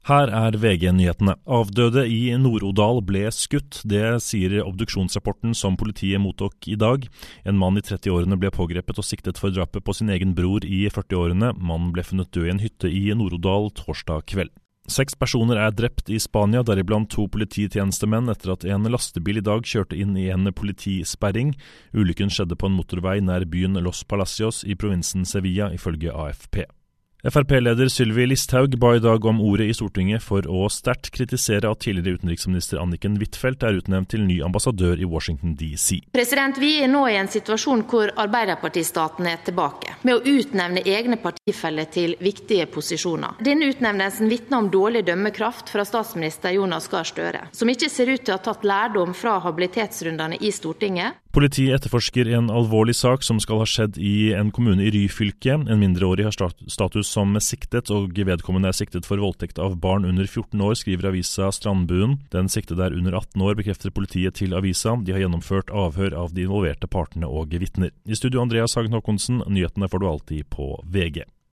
Her VG-nyhetene. Avdøde i Nord-Odal ble skutt. Det sier obduksjonsrapporten som politiet mottok i dag. En mann i 30-årene ble pågrepet og siktet for drapet på sin egen bror i 40-årene. Mannen ble funnet død i en hytte i Nord-Odal torsdag kveld. 6 personer drept i Spania, deriblant 2 polititjenestemenn etter at en lastebil i dag kjørte inn i en politisperring. Ulykken skjedde på en motorvei nær byen Los Palacios i provinsen Sevilla, ifølge AFP. FrP-leder Sylvi Listhaug ba i dag om ordet i Stortinget for å sterkt kritisere at tidligere utenriksminister Anniken Huitfeldt utnevnt til ny ambassadør i Washington DC. Vi nå i en situasjon hvor Arbeiderpartistaten tilbake, med å utnevne egne partifeller til viktige posisjoner. Denne utnevnelsen vitner om dårlig dømmekraft fra statsminister Jonas Gahr Støre, som ikke ser ut til å ha tatt lærdom fra habilitetsrundene i Stortinget. Politiet etterforsker en alvorlig sak som skal ha skjedd i en kommune i Ryfylke. En mindreårig har status som siktet, og vedkommende siktet for voldtekt av barn under 14 år, skriver avisa Strandbuen. Den siktede under 18 år, bekrefter politiet til avisa. De har gjennomført avhør av de involverte partene og vitner. I studio Andreas Hagen Håkonsen, nyhetene får du alltid på VG.